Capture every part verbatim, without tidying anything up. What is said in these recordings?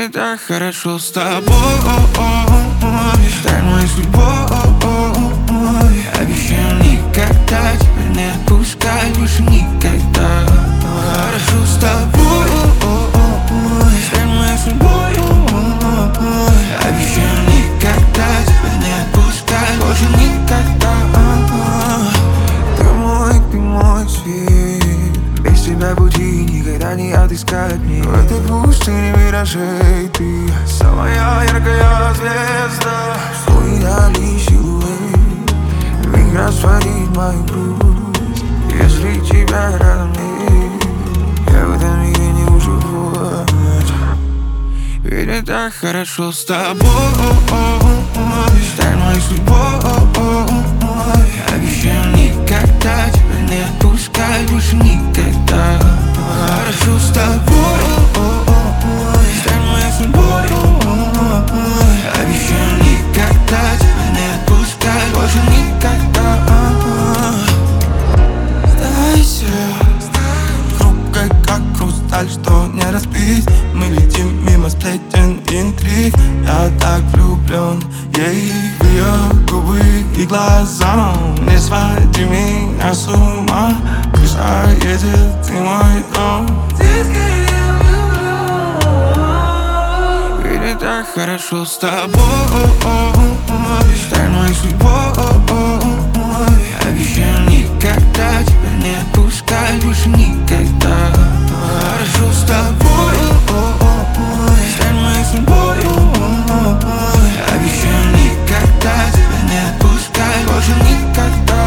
Ведь так хорошо с тобой, стань моей судьбой. Обещаю никогда тебя не отпускать, больше никогда. Хорошо с тобой, стань моей судьбой. Обещаю никогда тебя не отпускать, больше никогда. Ты мой, ты мой свет, без тебя пути никогда не отыскать мне. В этой пустыне миражей ты самая яркая звезда. Свой дали силуэт, миг растворит мою грусть. Если тебя рядом нет, я в этом мире не уживу. Ведь мне так хорошо с тобой, стань моей судьбой. Обещаю никогда тебя не отпускать, больше никогда. Хорошо с тобой, стань моей судьбой. Обещаю никогда тебя не отпускать, больше никогда. Сдайся, хрупкой как хрусталь, что не разбить. Мы летим мимо сплетен интриг. Я так влюблен ей в ее губы и глаза. Не своди меня с ума, крыша едет, ты мой дом. Ведь мне так хорошо с тобой, стань моей судьбой. Обещаю никогда тебя не отпускать, больше никогда. Хорошо с тобой, стань моей судьбой. Обещаю никогда тебя не отпускать, больше никогда.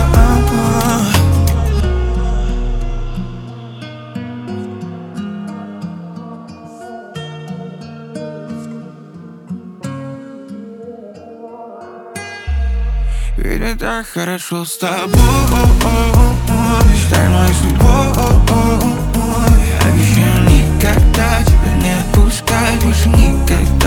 Ведь мне так хорошо с тобой, стань моей судьбой. Обещаю никогда тебя не отпускать, больше никогда.